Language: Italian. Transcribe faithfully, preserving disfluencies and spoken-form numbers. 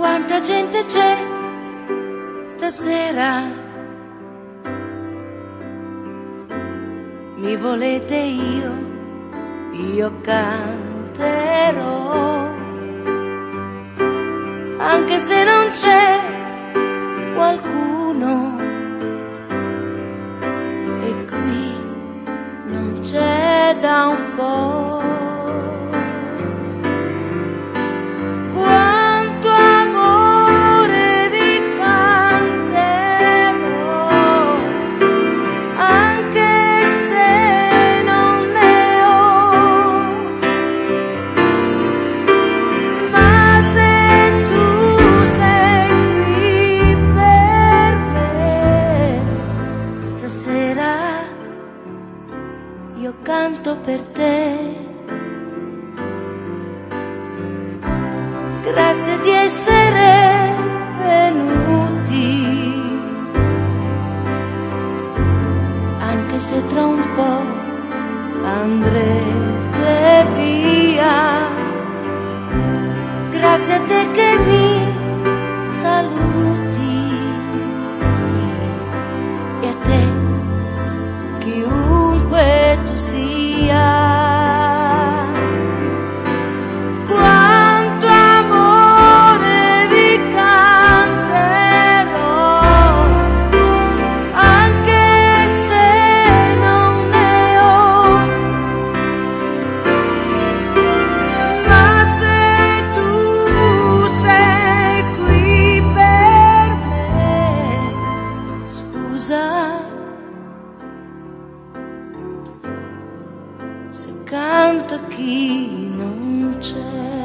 Quanta gente c'è stasera? Mi volete io, io canterò, anche se non c'è qualcuno, e qui non c'è da un po'. Io canto per te, grazie di essere venuti, anche se tra un po' andrete via. Grazie a te che mi saluti, e a te chiunque tu sia. Quanto amore vi canterò, anche se non ne ho, ma se tu sei qui per me, scusa se canto chi non c'è.